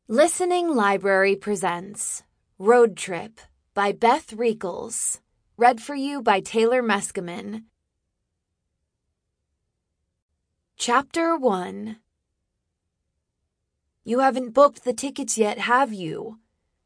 Listening Library presents Road Trip by Beth Riekels. Read for you by Taylor Meskimen. Chapter 1. You haven't booked the tickets yet, have you?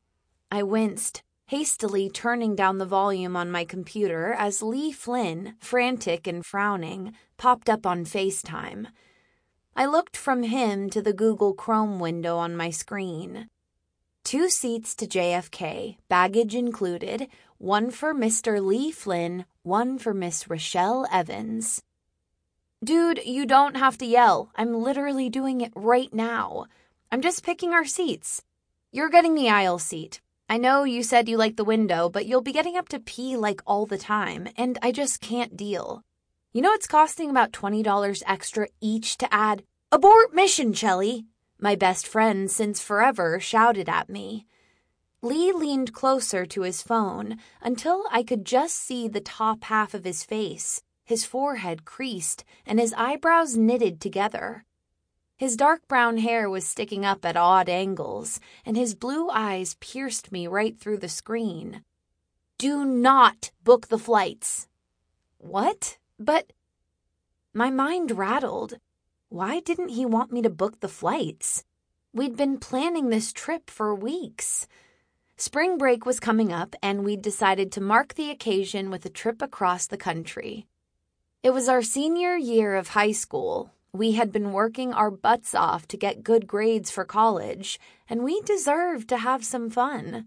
I winced, hastily turning down the volume on my computer as Lee Flynn, frantic and frowning, popped up on FaceTime. I looked from him to the Google Chrome window on my screen. 2 seats to JFK, baggage included, 1 for Mr. Lee Flynn, 1 for Miss Rochelle Evans. Dude, you don't have to yell. I'm literally doing it right now. I'm just picking our seats. You're getting the aisle seat. I know you said you like the window, but you'll be getting up to pee like all the time, and I just can't deal. You know it's costing about $20 extra each to add, "Abort mission, Chelly," my best friend since forever shouted at me. Lee leaned closer to his phone until I could just see the top half of his face, his forehead creased, and his eyebrows knitted together. His dark brown hair was sticking up at odd angles, and his blue eyes pierced me right through the screen. "Do not book the flights." What? But my mind rattled. Why didn't he want me to book the flights? We'd been planning this trip for weeks. Spring break was coming up, and we'd decided to mark the occasion with a trip across the country. It was our senior year of high school. We had been working our butts off to get good grades for college, and we deserved to have some fun.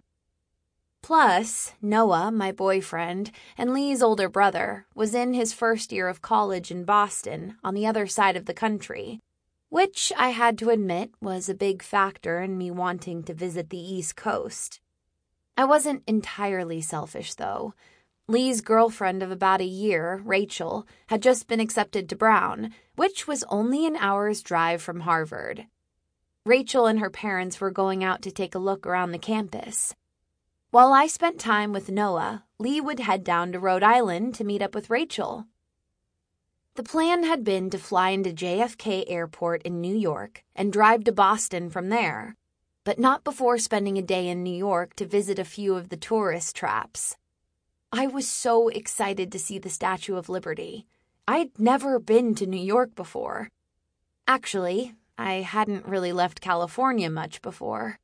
Plus, Noah, my boyfriend, and Lee's older brother, was in his first year of college in Boston, on the other side of the country, which I had to admit was a big factor in me wanting to visit the East Coast. I wasn't entirely selfish, though. Lee's girlfriend of about a year, Rachel, had just been accepted to Brown, which was only an hour's drive from Harvard. Rachel and her parents were going out to take a look around the campus. While I spent time with Noah, Lee would head down to Rhode Island to meet up with Rachel. The plan had been to fly into JFK Airport in New York and drive to Boston from there, but not before spending a day in New York to visit a few of the tourist traps. I was so excited to see the Statue of Liberty. I'd never been to New York before. Actually, I hadn't really left California much before.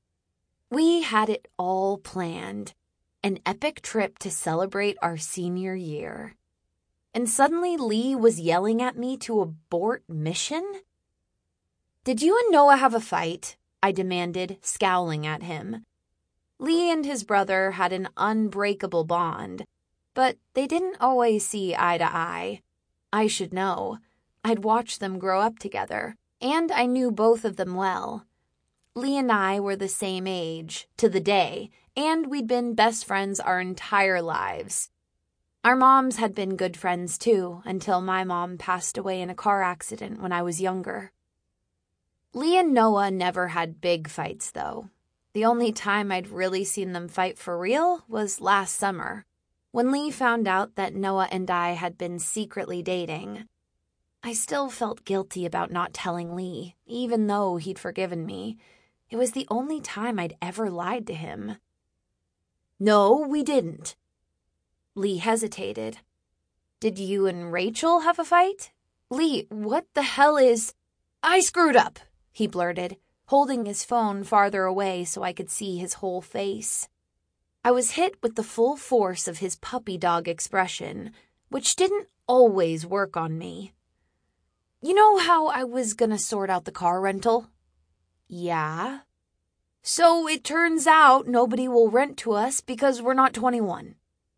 We had it all planned, an epic trip to celebrate our senior year. And suddenly Lee was yelling at me to abort mission? "Did you and Noah have a fight?" I demanded, scowling at him. Lee and his brother had an unbreakable bond, but they didn't always see eye to eye. I should know. I'd watched them grow up together, and I knew both of them well. Lee and I were the same age, to the day, and we'd been best friends our entire lives. Our moms had been good friends too, until my mom passed away in a car accident when I was younger. Lee and Noah never had big fights, though. The only time I'd really seen them fight for real was last summer, when Lee found out that Noah and I had been secretly dating. I still felt guilty about not telling Lee, even though he'd forgiven me. It was the only time I'd ever lied to him. "No, we didn't." Lee hesitated. "Did you and Rachel have a fight?" "Lee, what the hell is—" "I screwed up," he blurted, holding his phone farther away so I could see his whole face. I was hit with the full force of his puppy dog expression, which didn't always work on me. "You know how I was gonna sort out the car rental?" "Yeah." "So it turns out nobody will rent to us because we're not 21.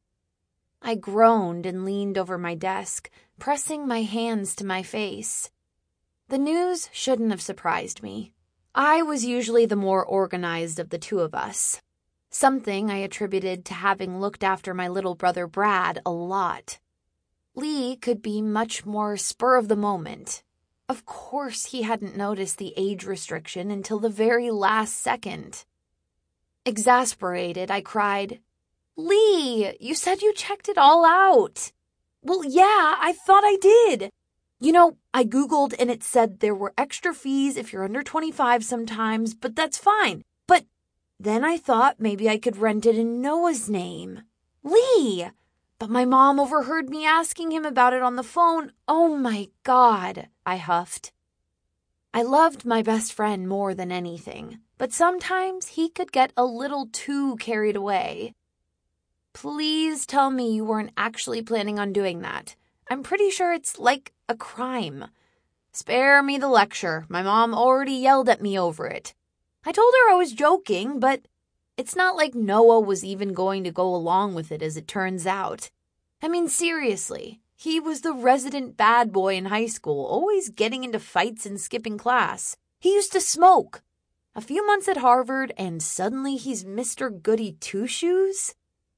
I groaned and leaned over my desk, pressing my hands to my face. The news shouldn't have surprised me. I was usually the more organized of the two of us, something I attributed to having looked after my little brother Brad a lot. Lee could be much more spur of the moment. Of course he hadn't noticed the age restriction until the very last second. Exasperated, I cried, "Lee, you said you checked it all out." "Well, yeah, I thought I did." I Googled and it said there were extra fees if you're under 25 sometimes, but that's fine. But then I thought maybe I could rent it in Noah's name. Lee! But my mom overheard me asking him about it on the phone. Oh my God, I huffed. I loved my best friend more than anything, but sometimes he could get a little too carried away. Please tell me you weren't actually planning on doing that. I'm pretty sure it's like a crime. Spare me the lecture. My mom already yelled at me over it. I told her I was joking, but it's not like Noah was even going to go along with it as it turns out. I mean, seriously, he was the resident bad boy in high school, always getting into fights and skipping class. He used to smoke. A few months at Harvard, and suddenly he's Mr. Goody Two-Shoes?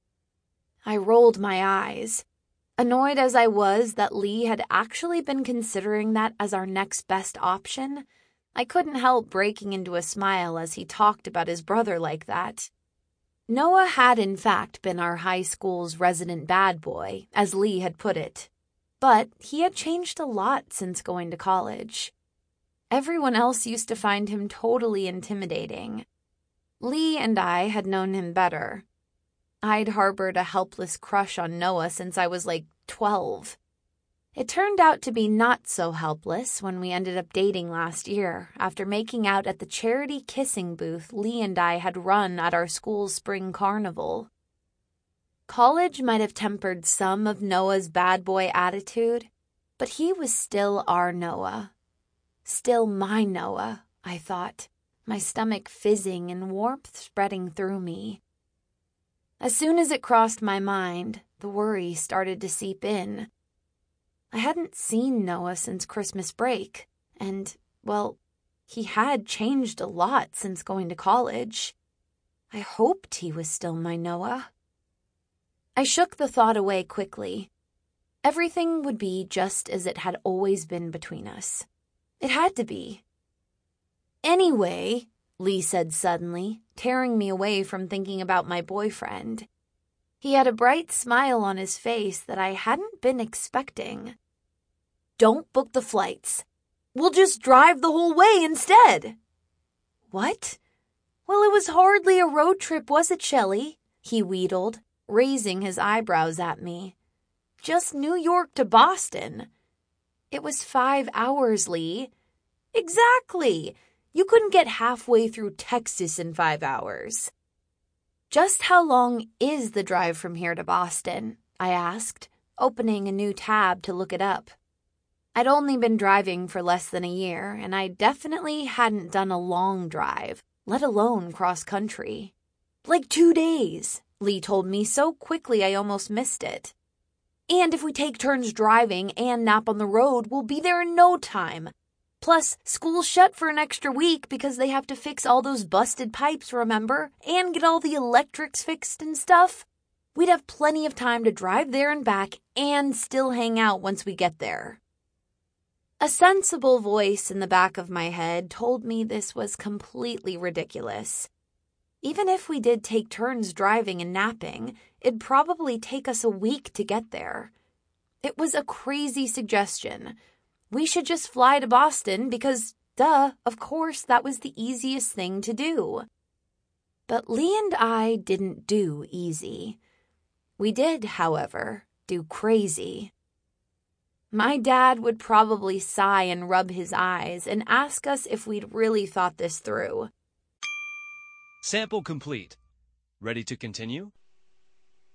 I rolled my eyes. Annoyed as I was that Lee had actually been considering that as our next best option, I couldn't help breaking into a smile as he talked about his brother like that. Noah had in fact been our high school's resident bad boy, as Lee had put it. But he had changed a lot since going to college. Everyone else used to find him totally intimidating. Lee and I had known him better. I'd harbored a helpless crush on Noah since I was like 12. It turned out to be not so helpless when we ended up dating last year after making out at the charity kissing booth Lee and I had run at our school's spring carnival. College might have tempered some of Noah's bad boy attitude, but he was still our Noah. Still my Noah, I thought, my stomach fizzing and warmth spreading through me. As soon as it crossed my mind, the worry started to seep in. I hadn't seen Noah since Christmas break, and, well, he had changed a lot since going to college. I hoped he was still my Noah. I shook the thought away quickly. Everything would be just as it had always been between us. It had to be. Anyway, Lee said suddenly, tearing me away from thinking about my boyfriend. He had a bright smile on his face that I hadn't been expecting. Don't book the flights. We'll just drive the whole way instead. What? Well, it was hardly a road trip, was it, Shelley? He wheedled, raising his eyebrows at me. Just New York to Boston. It was 5 hours, Lee. Exactly. You couldn't get halfway through Texas in 5 hours. Just how long is the drive from here to Boston? I asked, opening a new tab to look it up. I'd only been driving for less than a year, and I definitely hadn't done a long drive, let alone cross-country. Like 2 days, Lee told me so quickly I almost missed it. And if we take turns driving and nap on the road, we'll be there in no time. Plus, school's shut for an extra week because they have to fix all those busted pipes, remember? And get all the electrics fixed and stuff. We'd have plenty of time to drive there and back and still hang out once we get there. A sensible voice in the back of my head told me this was completely ridiculous. Even if we did take turns driving and napping, it'd probably take us a week to get there. It was a crazy suggestion. We should just fly to Boston because, of course, that was the easiest thing to do. But Lee and I didn't do easy. We did, however, do crazy. My dad would probably sigh and rub his eyes and ask us if we'd really thought this through. Sample complete. Ready to continue?